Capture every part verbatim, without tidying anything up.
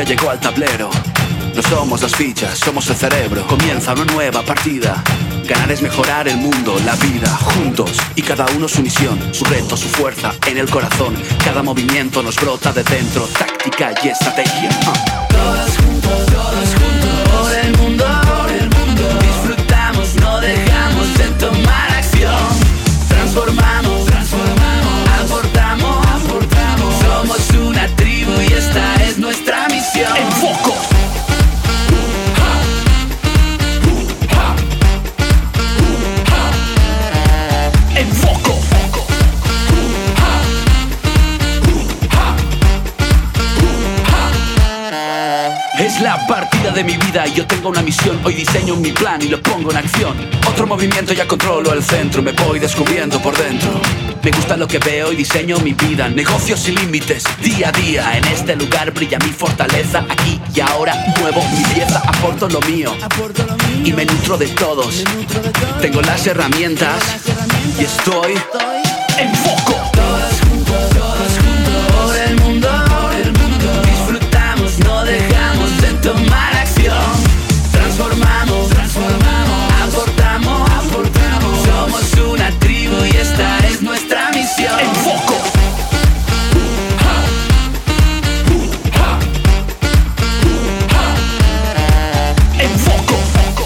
llegó al tablero. No somos las fichas, somos el cerebro. Comienza una nueva partida. Ganar es mejorar el mundo, la vida, juntos. Y cada uno su misión, su reto, su fuerza en el corazón. Cada movimiento nos brota de dentro. Táctica y estrategia. uh. Todos juntos, todos juntos, por el mundo, por el mundo. Disfrutamos, no dejamos de tomar acción. Transformamos, transformamos, aportamos, aportamos. Somos una tribu y esta es nuestra misión. ¡Enfoco! ¡Enfoco! Es la partida de mi vida y yo tengo una misión. Hoy diseño mi plan y lo pongo en acción. Otro movimiento, ya controlo el centro. Me voy descubriendo por dentro. Me gusta lo que veo y diseño mi vida. Negocios sin límites, día a día. En este lugar brilla mi fortaleza. Aquí y ahora muevo mi pieza. Aporto lo mío y me nutro de todos. Tengo las herramientas y estoy en foco. Todos juntos, todos juntos, por el mundo, por el mundo. Disfrutamos, no dejamos de tomar acción. Transformamos, transformamos, aportamos, aportamos. Somos una tribu y esta es nuestra misión. ¡Enfoco! ¡Enfoco!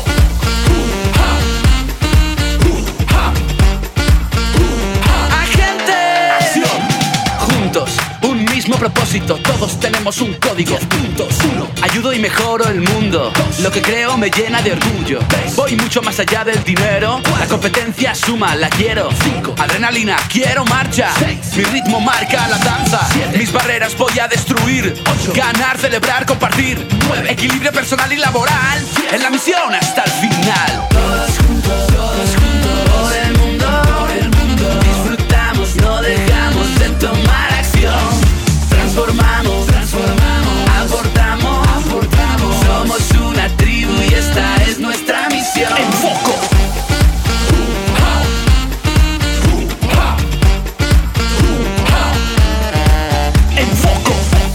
¡Agente! ¡Acción! Juntos, un mismo propósito. Todos tenemos un código. Puntos. Uno. Ayudo y mejoro el mundo. Lo que creo me llena de orgullo. Voy mucho más allá del dinero. La competencia suma, la quiero. Cinco. Adrenalina, quiero marcha. Seis. Mi ritmo marca la danza. Siete. Mis barreras voy a destruir. Ocho. Ganar, celebrar, compartir. Nueve. Equilibrio personal y laboral. Diez. En la misión hasta el final. Todos juntos, todos juntos, por el mundo, por el mundo. Disfrutamos, no dejamos de tomar acción. Transformamos, transformamos, aportamos, aportamos. Somos una tribu y esta es nuestra misión. ¡Enfoco! ¡Enfoco!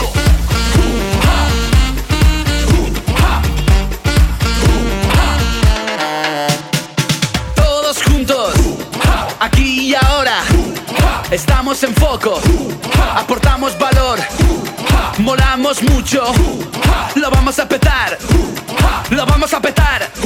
Todos juntos, aquí y ahora. Estamos en foco, aportamos valor, molamos mucho, lo vamos a petar, lo vamos a petar.